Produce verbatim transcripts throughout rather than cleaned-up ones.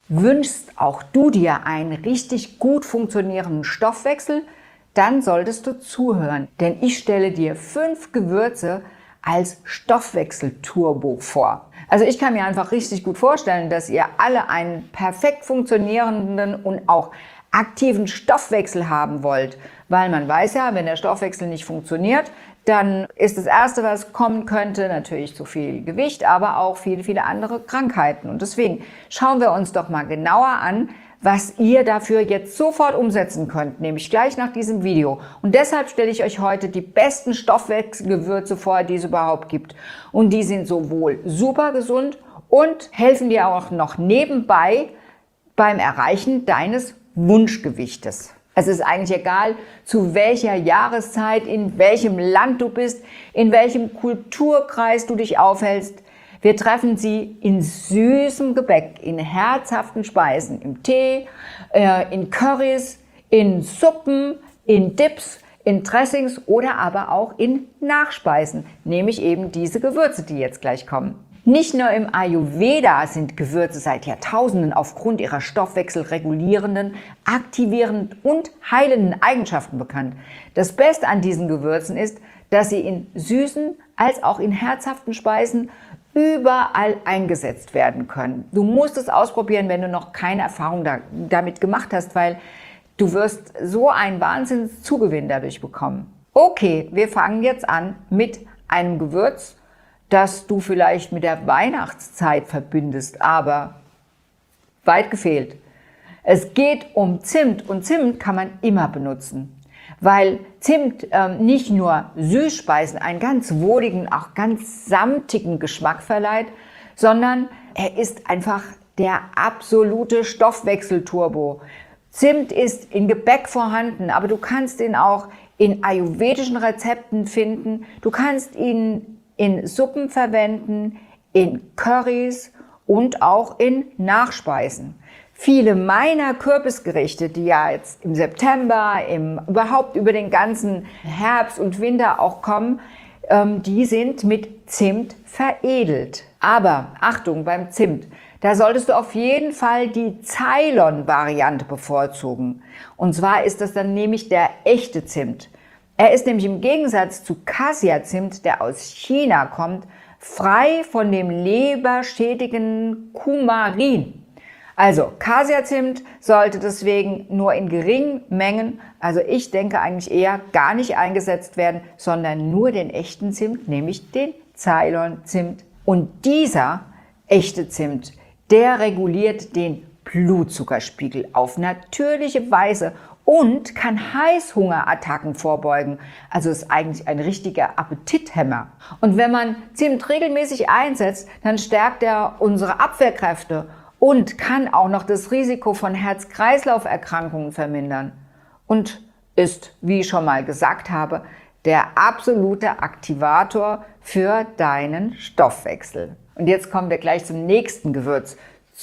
Wünschst auch du dir einen richtig gut funktionierenden Stoffwechsel? Dann solltest du zuhören, denn ich stelle dir fünf Gewürze als Stoffwechselturbo vor. Also ich kann mir einfach richtig gut vorstellen, dass ihr alle einen perfekt funktionierenden und auch aktiven Stoffwechsel haben wollt, weil man weiß ja, wenn der Stoffwechsel nicht funktioniert, dann ist das Erste, was kommen könnte, natürlich zu viel Gewicht, aber auch viele, viele andere Krankheiten. Und deswegen schauen wir uns doch mal genauer an, was ihr dafür jetzt sofort umsetzen könnt, nämlich gleich nach diesem Video. Und deshalb stelle ich euch heute die besten Stoffwechselgewürze vor, die es überhaupt gibt. Und die sind sowohl super gesund und helfen dir auch noch nebenbei beim Erreichen deines Wunschgewichtes. Es ist eigentlich egal, zu welcher Jahreszeit, in welchem Land du bist, in welchem Kulturkreis du dich aufhältst. Wir treffen sie in süßem Gebäck, in herzhaften Speisen, im Tee, äh, in Currys, in Suppen, in Dips, in Dressings oder aber auch in Nachspeisen, nämlich eben diese Gewürze, die jetzt gleich kommen. Nicht nur im Ayurveda sind Gewürze seit Jahrtausenden aufgrund ihrer stoffwechselregulierenden, aktivierenden und heilenden Eigenschaften bekannt. Das Beste an diesen Gewürzen ist, dass sie in süßen als auch in herzhaften Speisen überall eingesetzt werden können. Du musst es ausprobieren, wenn du noch keine Erfahrung da, damit gemacht hast, weil du wirst so einen Wahnsinnszugewinn dadurch bekommen. Okay, wir fangen jetzt an mit einem Gewürz, das du vielleicht mit der Weihnachtszeit verbindest, aber weit gefehlt. Es geht um Zimt und Zimt kann man immer benutzen, weil Zimt ähm, nicht nur Süßspeisen einen ganz wohligen, auch ganz samtigen Geschmack verleiht, sondern er ist einfach der absolute Stoffwechselturbo. Zimt ist in Gebäck vorhanden, aber du kannst ihn auch in ayurvedischen Rezepten finden. Du kannst ihn in Suppen verwenden, in Currys und auch in Nachspeisen. Viele meiner Kürbisgerichte, die ja jetzt im September, im, überhaupt über den ganzen Herbst und Winter auch kommen, ähm, die sind mit Zimt veredelt. Aber Achtung beim Zimt, da solltest du auf jeden Fall die Ceylon-Variante bevorzugen. Und zwar ist das dann nämlich der echte Zimt. Er ist nämlich im Gegensatz zu Cassia-Zimt, der aus China kommt, frei von dem leberschädigenden Kumarin. Also Cassia-Zimt sollte deswegen nur in geringen Mengen, also ich denke eigentlich eher gar nicht eingesetzt werden, sondern nur den echten Zimt, nämlich den Ceylon-Zimt. Und dieser echte Zimt, der reguliert den Blutzuckerspiegel auf natürliche Weise und kann Heißhungerattacken vorbeugen. Also ist eigentlich ein richtiger Appetithemmer. Und wenn man Zimt regelmäßig einsetzt, dann stärkt er unsere Abwehrkräfte und kann auch noch das Risiko von Herz-Kreislauf-Erkrankungen vermindern. Und ist, wie ich schon mal gesagt habe, der absolute Aktivator für deinen Stoffwechsel. Und jetzt kommen wir gleich zum nächsten Gewürz,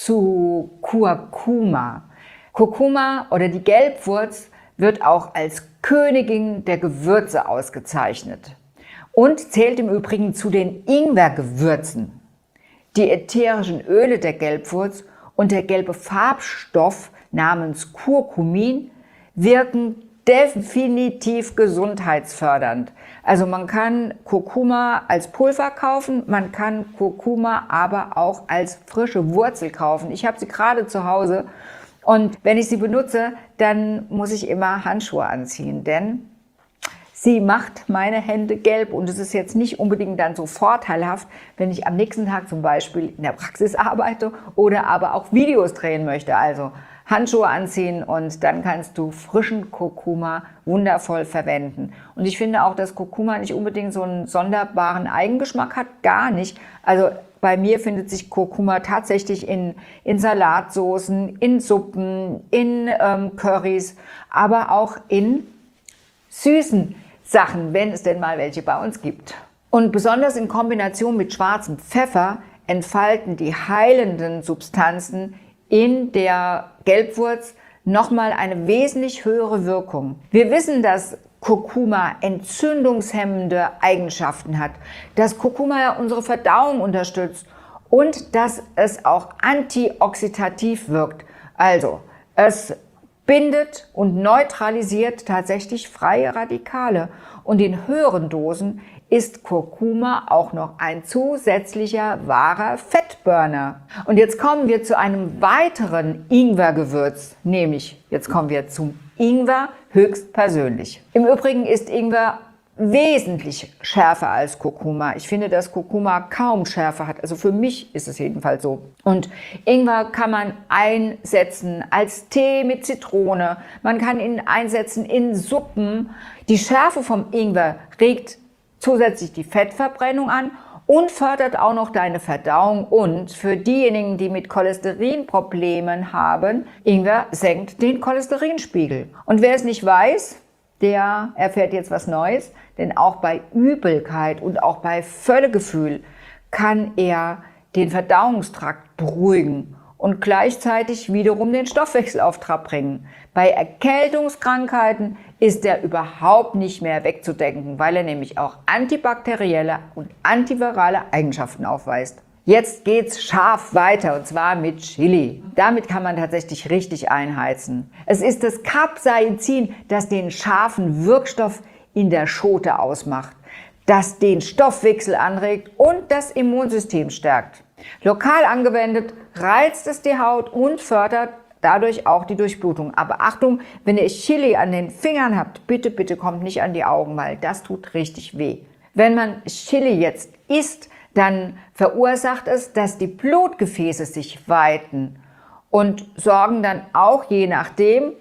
zu Kurkuma. Kurkuma oder die Gelbwurz wird auch als Königin der Gewürze ausgezeichnet und zählt im Übrigen zu den Ingwergewürzen. Die ätherischen Öle der Gelbwurz und der gelbe Farbstoff namens Curcumin wirken definitiv gesundheitsfördernd. Also man kann Kurkuma als Pulver kaufen, man kann Kurkuma aber auch als frische Wurzel kaufen. Ich habe sie gerade zu Hause. Und wenn ich sie benutze, dann muss ich immer Handschuhe anziehen, denn sie macht meine Hände gelb und es ist jetzt nicht unbedingt dann so vorteilhaft, wenn ich am nächsten Tag zum Beispiel in der Praxis arbeite oder aber auch Videos drehen möchte. Also Handschuhe anziehen und dann kannst du frischen Kurkuma wundervoll verwenden. Und ich finde auch, dass Kurkuma nicht unbedingt so einen sonderbaren Eigengeschmack hat, gar nicht. Also bei mir findet sich Kurkuma tatsächlich in, in Salatsoßen, in Suppen, in ähm, Currys, aber auch in süßen Sachen, wenn es denn mal welche bei uns gibt. Und besonders in Kombination mit schwarzem Pfeffer entfalten die heilenden Substanzen in der Gelbwurz nochmal eine wesentlich höhere Wirkung. Wir wissen, dass Kurkuma entzündungshemmende Eigenschaften hat, dass Kurkuma unsere Verdauung unterstützt und dass es auch antioxidativ wirkt. Also, es bindet und neutralisiert tatsächlich freie Radikale. Und in höheren Dosen ist Kurkuma auch noch ein zusätzlicher wahrer Fettburner. Und jetzt kommen wir zu einem weiteren Ingwergewürz, nämlich jetzt kommen wir zum Ingwer höchstpersönlich. Im Übrigen ist Ingwer wesentlich schärfer als Kurkuma. Ich finde, dass Kurkuma kaum Schärfe hat. Also für mich ist es jedenfalls so. Und Ingwer kann man einsetzen als Tee mit Zitrone. Man kann ihn einsetzen in Suppen. Die Schärfe vom Ingwer regt zusätzlich die Fettverbrennung an und fördert auch noch deine Verdauung. Und für diejenigen, die mit Cholesterinproblemen haben, Ingwer senkt den Cholesterinspiegel. Und wer es nicht weiß, der erfährt jetzt was Neues, denn auch bei Übelkeit und auch bei Völlegefühl kann er den Verdauungstrakt beruhigen und gleichzeitig wiederum den Stoffwechsel auf Trab bringen. Bei Erkältungskrankheiten ist er überhaupt nicht mehr wegzudenken, weil er nämlich auch antibakterielle und antivirale Eigenschaften aufweist. Jetzt geht's scharf weiter und zwar mit Chili. Damit kann man tatsächlich richtig einheizen. Es ist das Capsaicin, das den scharfen Wirkstoff in der Schote ausmacht, das den Stoffwechsel anregt und das Immunsystem stärkt. Lokal angewendet reizt es die Haut und fördert dadurch auch die Durchblutung. Aber Achtung, wenn ihr Chili an den Fingern habt, bitte, bitte kommt nicht an die Augen, weil das tut richtig weh. Wenn man Chili jetzt isst, dann verursacht es, dass die Blutgefäße sich weiten und sorgen dann auch, je nachdem,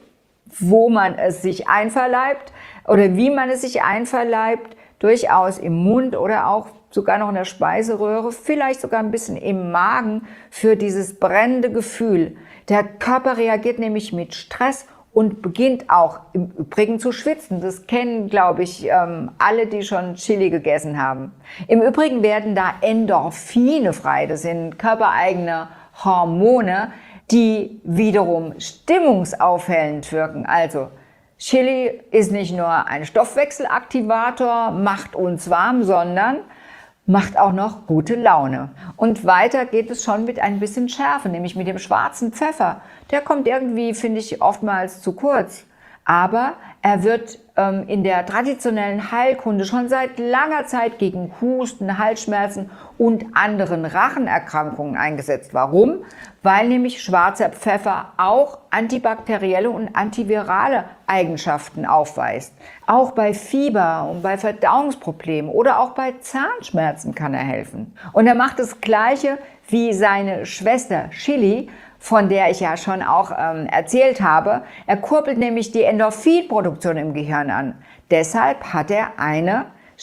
wo man es sich einverleibt oder wie man es sich einverleibt, durchaus im Mund oder auch sogar noch in der Speiseröhre, vielleicht sogar ein bisschen im Magen für dieses brennende Gefühl. Der Körper reagiert nämlich mit Stress und beginnt auch im Übrigen zu schwitzen. Das kennen, glaube ich, alle, die schon Chili gegessen haben. Im Übrigen werden da Endorphine frei. Das sind körpereigene Hormone, die wiederum stimmungsaufhellend wirken. Also Chili ist nicht nur ein Stoffwechselaktivator, macht uns warm, sondern macht auch noch gute Laune. Und weiter geht es schon mit ein bisschen Schärfe, nämlich mit dem schwarzen Pfeffer. Der kommt irgendwie, finde ich, oftmals zu kurz. Aber er wird ähm, in der traditionellen Heilkunde schon seit langer Zeit gegen Husten, Halsschmerzen und anderen Rachenerkrankungen eingesetzt. Warum? Weil nämlich schwarzer Pfeffer auch antibakterielle und antivirale Eigenschaften aufweist. Auch bei Fieber und bei Verdauungsproblemen oder auch bei Zahnschmerzen kann er helfen. Und er macht das Gleiche wie seine Schwester Chili, von der ich ja schon auch ähm, erzählt habe. Er kurbelt nämlich die Endorphinproduktion im Gehirn an. Deshalb hat er eine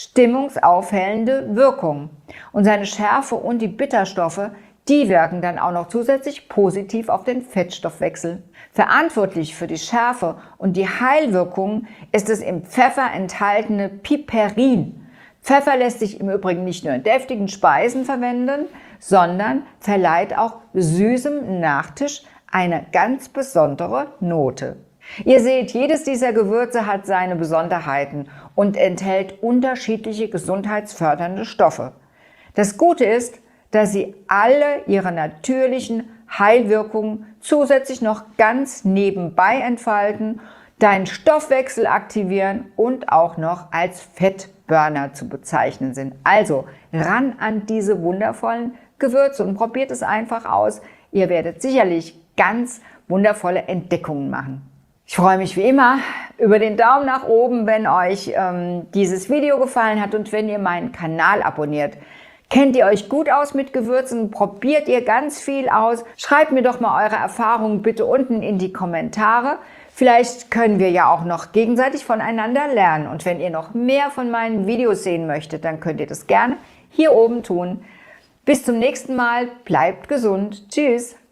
stimmungsaufhellende Wirkung. Und seine Schärfe und die Bitterstoffe, die wirken dann auch noch zusätzlich positiv auf den Fettstoffwechsel. Verantwortlich für die Schärfe und die Heilwirkung ist das im Pfeffer enthaltene Piperin. Pfeffer lässt sich im Übrigen nicht nur in deftigen Speisen verwenden, sondern verleiht auch süßem Nachtisch eine ganz besondere Note. Ihr seht, jedes dieser Gewürze hat seine Besonderheiten und enthält unterschiedliche gesundheitsfördernde Stoffe. Das Gute ist, dass sie alle ihre natürlichen Heilwirkungen zusätzlich noch ganz nebenbei entfalten, deinen Stoffwechsel aktivieren und auch noch als Fettburner zu bezeichnen sind. Also ran an diese wundervollen Gewürze und probiert es einfach aus. Ihr werdet sicherlich ganz wundervolle Entdeckungen machen. Ich freue mich wie immer über den Daumen nach oben, wenn euch ähm, dieses Video gefallen hat und wenn ihr meinen Kanal abonniert. Kennt ihr euch gut aus mit Gewürzen? Probiert ihr ganz viel aus? Schreibt mir doch mal eure Erfahrungen bitte unten in die Kommentare. Vielleicht können wir ja auch noch gegenseitig voneinander lernen. Und wenn ihr noch mehr von meinen Videos sehen möchtet, dann könnt ihr das gerne hier oben tun. Bis zum nächsten Mal. Bleibt gesund. Tschüss.